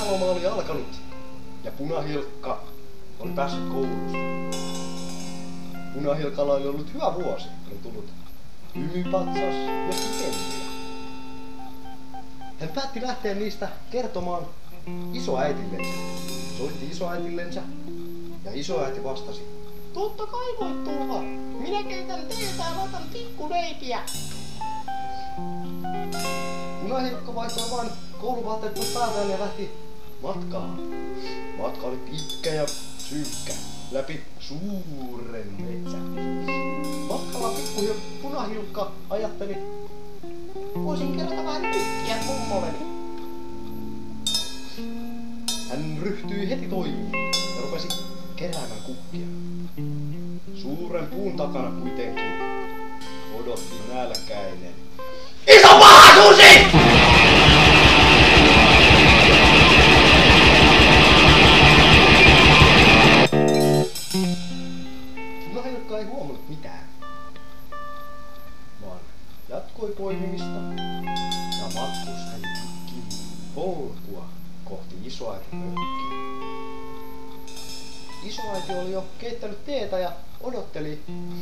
kesäloma oli alkanut ja Punahilkka oli päässyt koulusta. Punahilkalla oli ollut hyvä vuosi. Oli tullut hymypatsas ja stipendia. Hän päätti lähteä niistä kertomaan isoäitillensä. Soitti isoäitillensä ja isoäiti vastasi: totta kai voit tulla. Minä keitän teetä ja laitan pikkuleipiä. Punahilkka vaihtoi vain kouluvaatteet pois päältään ja lähti matkaan. Matka oli pitkä ja synkkä läpi suuren metsän. Matkalla Punahilkka ajatteli: voisin kerätä vähän kukkia mummolleni. Hän ryhtyi heti toimiin ja rupesi keräämään kukkia. Suuren puun takana kuitenkin odotti nälkäinen iso paha susi! Punahilkka ei huomannut mitään, vaan jatkoi poimimista ja matkusteli pitkin polkua kohti isoäitin mökkiä. Isoäiti oli jo keittänyt teetä ja odotteli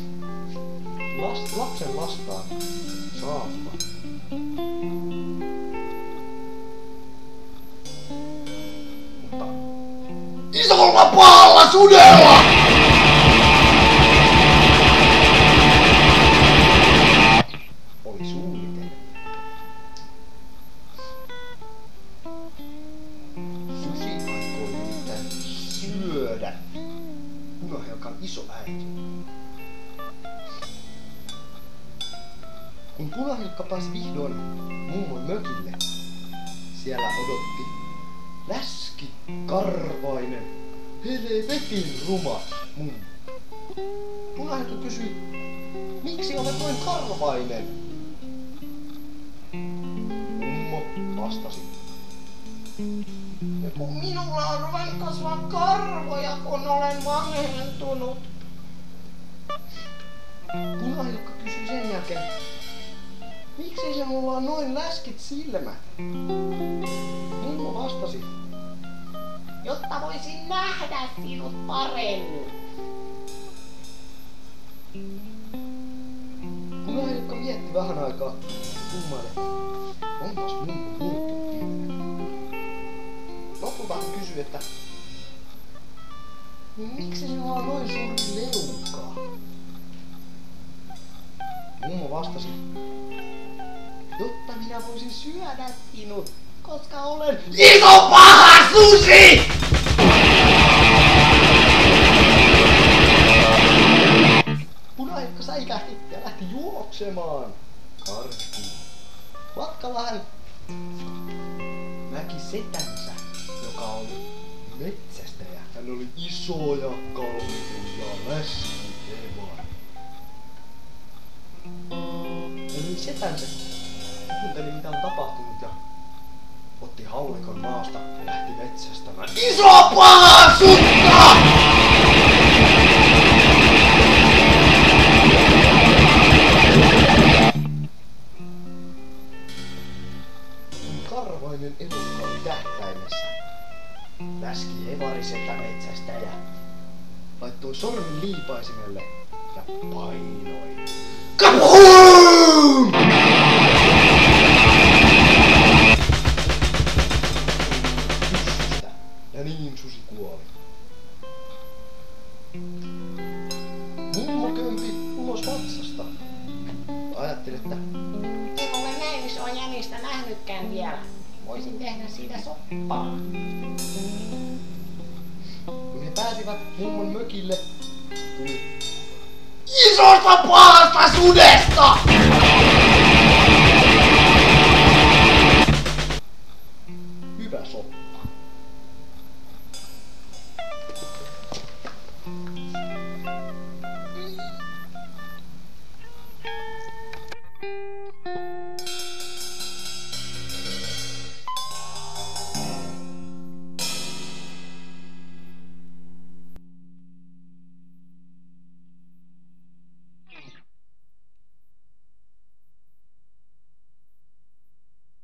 lapsen lastaan saapua. Mutta isolla pahalla sudella! Oli suunnitelma. Susi aikoi nimittäin syödä Punahilkan isoäiti. Kun Punahilkka pääsi vihdoin mummon mökille, siellä odotti läski karvainen, helvetin ruma mummo. Punahilkka kysyi: miksi olet noin karvainen? Mummo vastasi: kun minulla on ruvennut kasvaa karvoja, kun olen vanhentunut. Punahilkka kysyi sen jälkeen: miksi sinulla on noin läskit silmät? Mummo vastasi: jotta voisin nähdä sinut paremmin. Punahilkka mietti vähän aikaa. Kummaili: onpas mummo muuttunut viimeinen. Lopulta hän kysyi, että miksi sinulla on noin suuri leuka? Mummo vastasi: jotta minä voisin syödä sinut, koska olen iso paha susi! Punahilkka säikähti ja lähti juoksemaan karkuun. Matkalla hän näki setänsä, joka oli metsästäjä. Hän oli iso ja kalliin ja läskihevonen. Eli setänsä kuunteli mitä on tapahtunut ja otti haulikon maasta ja lähti metsästämään iso paha sutta! Karvainen elukka oli tähtäimessä. Läski hevariselta metsästäjä laittoi sormin liipaisimelle ja painoi. Kapuum! Ja niin susi kuoli. Mummo kömpi ulos vatsasta. Ajatteli, että en ole näin isoa jänistä nähnytkään vielä. Voisin tehdä siitä soppaa. Kun he pääsivät mummon mökille, tuli isosta pahasta sudesta!